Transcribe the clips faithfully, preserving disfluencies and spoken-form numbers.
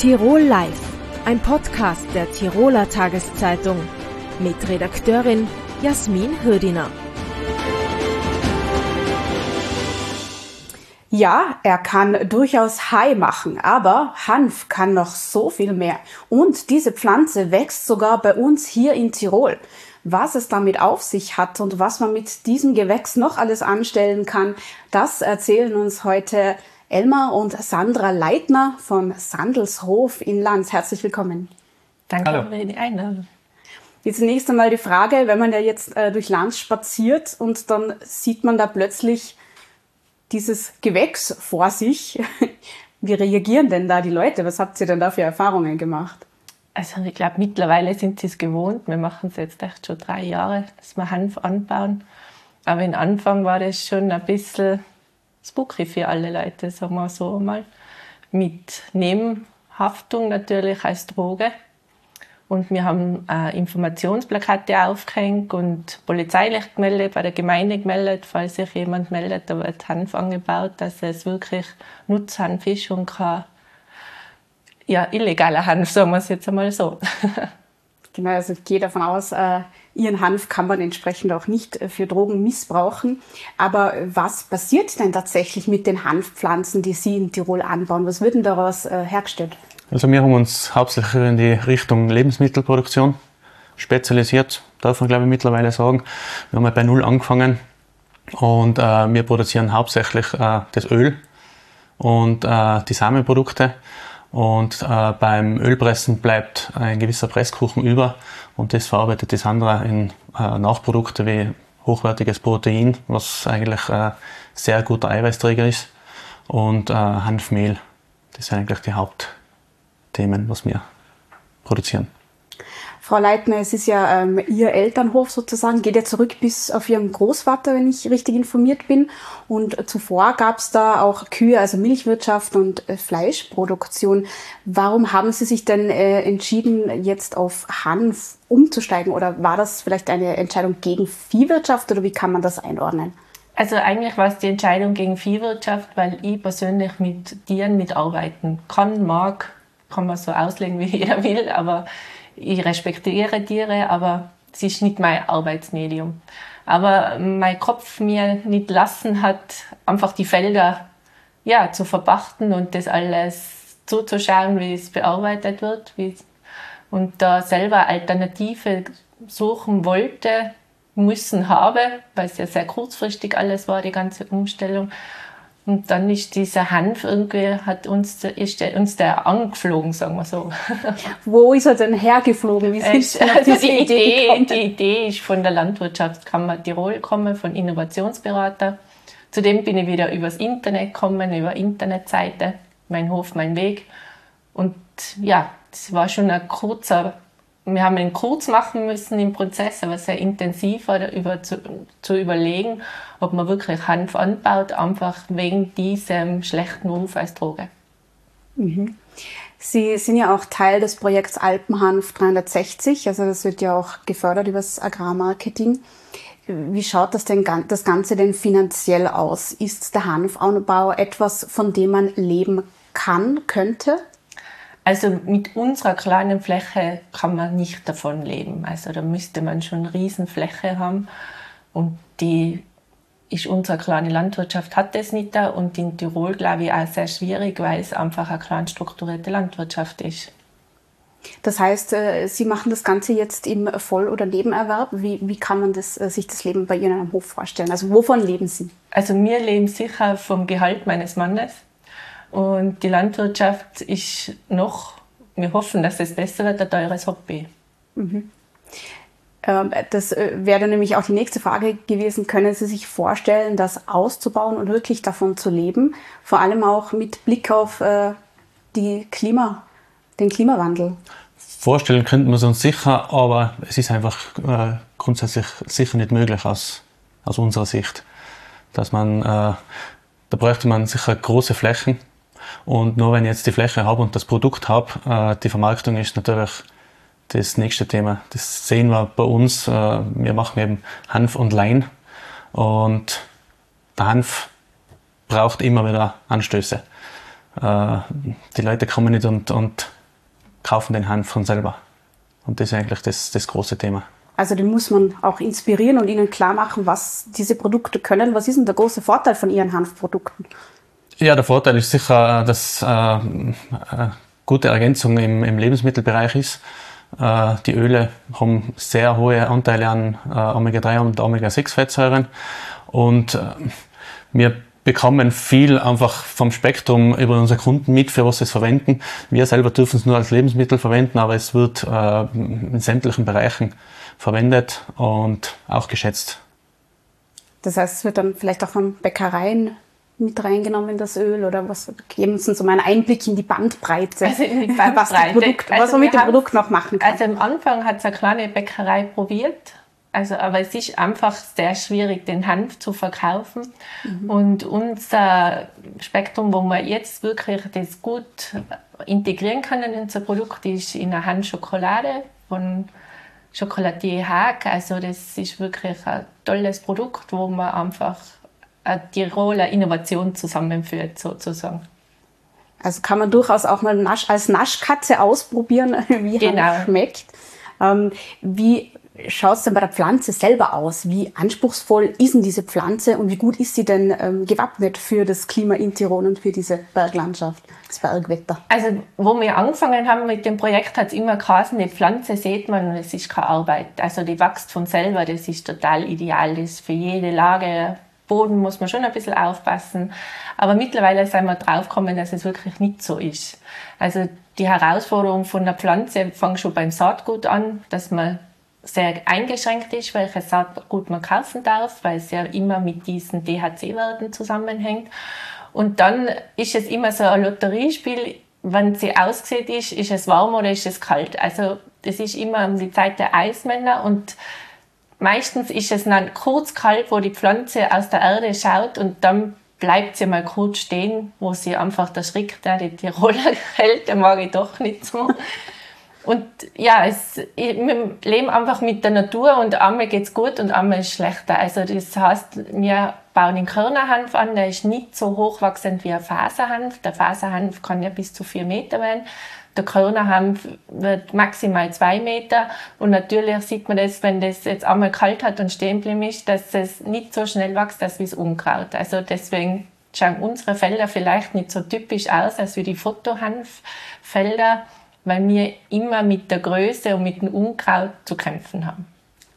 Tirol Live, ein Podcast der Tiroler Tageszeitung mit Redakteurin Jasmin Hürdiner. Ja, er kann durchaus High machen, aber Hanf kann noch so viel mehr. Und diese Pflanze wächst sogar bei uns hier in Tirol. Was es damit auf sich hat und was man mit diesem Gewächs noch alles anstellen kann, das erzählen uns heute Elmar und Sandra Leitner von Sandelshof in Lanz. Herzlich willkommen. Danke Hallo. für die Einladung. Jetzt zunächst einmal die Frage, wenn man ja jetzt äh, durch Lanz spaziert und dann sieht man da plötzlich dieses Gewächs vor sich. Wie reagieren denn da die Leute? Was habt ihr denn da für Erfahrungen gemacht? Also ich glaube, mittlerweile sind sie es gewohnt. Wir machen es jetzt echt schon drei Jahre, dass wir Hanf anbauen. Aber am Anfang war das schon ein bisschen spooky für alle Leute, sagen wir so mal. Mit Nebenhaftung natürlich als Droge. Und wir haben äh, Informationsplakate aufgehängt und polizeilich gemeldet, bei der Gemeinde gemeldet, falls sich jemand meldet, da wird Hanf angebaut, dass es wirklich Nutzhanf ist und kein ja, illegaler Hanf, sagen wir es jetzt einmal so. Genau, also ich gehe davon aus, äh, Ihren Hanf kann man entsprechend auch nicht äh, für Drogen missbrauchen. Aber was passiert denn tatsächlich mit den Hanfpflanzen, die Sie in Tirol anbauen? Was wird denn daraus äh, hergestellt? Also wir haben uns hauptsächlich in die Richtung Lebensmittelproduktion spezialisiert, darf man glaube ich mittlerweile sagen. Wir haben bei Null angefangen und äh, wir produzieren hauptsächlich äh, das Öl und äh, die Samenprodukte. Und äh, beim Ölpressen bleibt ein gewisser Presskuchen über und das verarbeitet die Sandra in äh, Nachprodukte wie hochwertiges Protein, was eigentlich äh, sehr guter Eiweißträger ist, und äh, Hanfmehl. Das sind eigentlich die Hauptthemen, was wir produzieren. Frau Leitner, es ist ja ähm, Ihr Elternhof sozusagen, geht ja zurück bis auf Ihren Großvater, wenn ich richtig informiert bin. Und äh, zuvor gab es da auch Kühe, also Milchwirtschaft und äh, Fleischproduktion. Warum haben Sie sich denn äh, entschieden, jetzt auf Hanf umzusteigen? Oder war das vielleicht eine Entscheidung gegen Viehwirtschaft oder wie kann man das einordnen? Also eigentlich war es die Entscheidung gegen Viehwirtschaft, weil ich persönlich mit Tieren mitarbeiten kann, mag, kann man so auslegen, wie jeder will, aber ich respektiere Tiere, aber es ist nicht mein Arbeitsmedium. Aber mein Kopf mir nicht lassen hat, einfach die Felder ja, zu verpachten und das alles zuzuschauen, wie es bearbeitet wird. Wie und da selber Alternative suchen wollte, müssen habe, weil es ja sehr kurzfristig alles war, die ganze Umstellung. Und dann ist dieser Hanf irgendwie, hat uns, ist der, uns der angeflogen, sagen wir so. Wo ist er denn hergeflogen? Wie sind also Sie auf diese die, Idee Idee, gekommen? die Idee ist von der Landwirtschaftskammer Tirol gekommen, von Innovationsberater. Zudem bin ich wieder übers Internet gekommen, über Internetseite, Mein Hof, mein Weg. Und ja, das war schon ein kurzer, wir haben ihn kurz machen müssen im Prozess, aber sehr intensiv war darüber zu, zu überlegen, ob man wirklich Hanf anbaut, einfach wegen diesem schlechten Ruf als Droge. Mhm. Sie sind ja auch Teil des Projekts Alpenhanf dreihundertsechzig, also das wird ja auch gefördert über das Agrarmarketing. Wie schaut das denn das Ganze denn finanziell aus? Ist der Hanfanbau etwas, von dem man leben kann, könnte? Also mit unserer kleinen Fläche kann man nicht davon leben. Also da müsste man schon eine Riesenfläche haben. Und die ist unsere kleine Landwirtschaft hat das nicht da. Und in Tirol, glaube ich, auch sehr schwierig, weil es einfach eine klein strukturierte Landwirtschaft ist. Das heißt, Sie machen das Ganze jetzt im Voll- oder Nebenerwerb. Wie, wie kann man das, sich das Leben bei Ihnen am Hof vorstellen? Also wovon leben Sie? Also wir leben sicher vom Gehalt meines Mannes. Und die Landwirtschaft ist noch, wir hoffen, dass es besser wird, ein teures Hobby. Mhm. Das wäre nämlich auch die nächste Frage gewesen. Können Sie sich vorstellen, das auszubauen und wirklich davon zu leben? Vor allem auch mit Blick auf die Klima, den Klimawandel. Vorstellen könnten wir es uns sicher, aber es ist einfach äh, grundsätzlich sicher nicht möglich aus, aus unserer Sicht. Dass man, äh, da bräuchte man sicher große Flächen. Und nur wenn ich jetzt die Fläche habe und das Produkt habe, äh, die Vermarktung ist natürlich das nächste Thema. Das sehen wir bei uns. Äh, wir machen eben Hanf und Lein. Und der Hanf braucht immer wieder Anstöße. Äh, die Leute kommen nicht und, und kaufen den Hanf von selber. Und das ist eigentlich das, das große Thema. Also den muss man auch inspirieren und ihnen klar machen, was diese Produkte können. Was ist denn der große Vorteil von Ihren Hanfprodukten? Ja, der Vorteil ist sicher, dass äh, eine gute Ergänzung im, im Lebensmittelbereich ist. Äh, die Öle haben sehr hohe Anteile an äh, Omega drei und Omega sechs Fettsäuren. Und äh, wir bekommen viel einfach vom Spektrum über unsere Kunden mit, für was sie es verwenden. Wir selber dürfen es nur als Lebensmittel verwenden, aber es wird äh, in sämtlichen Bereichen verwendet und auch geschätzt. Das heißt, es wird dann vielleicht auch von Bäckereien mit reingenommen, das Öl, oder was? Geben Sie uns so mal einen Einblick in die Bandbreite, also in die Bandbreite. was, die Produkt, also was man mit dem haben, Produkt noch machen kann. Also am Anfang hat es eine kleine Bäckerei probiert. Also, aber es ist einfach sehr schwierig, den Hanf zu verkaufen. Mhm. Und unser Spektrum, wo wir jetzt wirklich das gut integrieren können in unser Produkt, ist in einer Hanfschokolade von Chocolatier Haag. Also das ist wirklich ein tolles Produkt, wo man einfach eine Tiroler Innovation zusammenführt, sozusagen. Also kann man durchaus auch mal Nasch, als Naschkatze ausprobieren, wie genau. Hanf schmeckt. Ähm, wie schaut es denn bei der Pflanze selber aus? Wie anspruchsvoll ist denn diese Pflanze und wie gut ist sie denn ähm, gewappnet für das Klima in Tirol und für diese Berglandschaft, das Bergwetter? Also, wo wir angefangen haben mit dem Projekt, hat es immer geheißen, die Pflanze sieht man und es ist keine Arbeit. Also die wächst von selber, das ist total ideal. Das ist für jede Lage, Boden muss man schon ein bisschen aufpassen. Aber mittlerweile sind wir draufgekommen, dass es wirklich nicht so ist. Also die Herausforderung von der Pflanze fängt schon beim Saatgut an, dass man sehr eingeschränkt ist, welches Saatgut man kaufen darf, weil es ja immer mit diesen T H C-Werten zusammenhängt. Und dann ist es immer so ein Lotteriespiel, wenn sie ausgesät ist, ist es warm oder ist es kalt. Also das ist immer um die Zeit der Eismänner und meistens ist es dann kurz kalt, wo die Pflanze aus der Erde schaut und dann bleibt sie mal kurz stehen, wo sie einfach erschrickt, ja, die Tiroler Kälte mag ich doch nicht so. Und ja, es, wir leben einfach mit der Natur und einmal geht's gut und einmal ist schlechter. Also das heißt, wir bauen den Körnerhanf an, der ist nicht so hochwachsend wie ein Faserhanf. Der Faserhanf kann ja bis zu vier Meter werden. Der Körnerhanf wird maximal zwei Meter. Und natürlich sieht man das, wenn das jetzt einmal kalt hat und stehen geblieben ist, dass es nicht so schnell wächst, als wie das Unkraut. Also deswegen schauen unsere Felder vielleicht nicht so typisch aus, als wie die Fotohanffelder, weil wir immer mit der Größe und mit dem Unkraut zu kämpfen haben.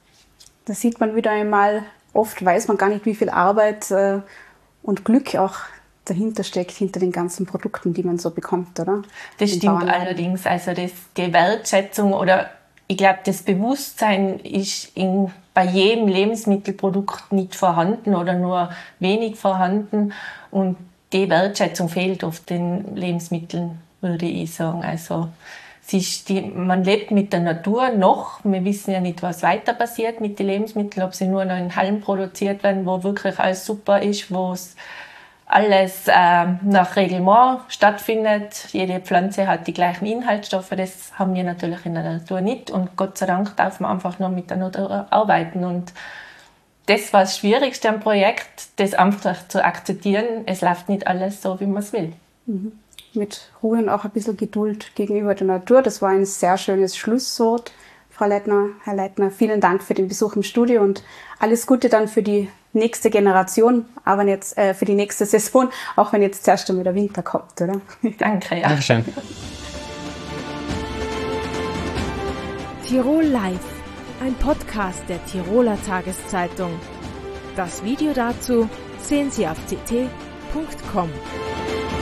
Da sieht man wieder einmal, oft weiß man gar nicht, wie viel Arbeit äh, und Glück auch dahinter steckt, hinter den ganzen Produkten, die man so bekommt, oder? Das stimmt allerdings. Also das, die Wertschätzung oder ich glaube, das Bewusstsein ist in, bei jedem Lebensmittelprodukt nicht vorhanden oder nur wenig vorhanden. Und die Wertschätzung fehlt oft den Lebensmitteln, würde ich sagen. Also es ist die, man lebt mit der Natur noch. Wir wissen ja nicht, was weiter passiert mit den Lebensmitteln, ob sie nur noch in Hallen produziert werden, wo wirklich alles super ist, wo es alles äh, nach Reglement stattfindet. Jede Pflanze hat die gleichen Inhaltsstoffe. Das haben wir natürlich in der Natur nicht. Und Gott sei Dank darf man einfach nur mit der Natur arbeiten. Und das war das Schwierigste am Projekt, das einfach zu akzeptieren. Es läuft nicht alles so, wie man es will. Mhm. Mit Ruhe und auch ein bisschen Geduld gegenüber der Natur. Das war ein sehr schönes Schlusswort. Frau Leitner, Herr Leitner, vielen Dank für den Besuch im Studio und alles Gute dann für die nächste Generation, aber jetzt äh, für die nächste Saison, auch wenn jetzt zuerst schon wieder Winter kommt, oder? Danke, ja. Dankeschön. Tirol Live, ein Podcast der Tiroler Tageszeitung. Das Video dazu sehen Sie auf t t punkt com.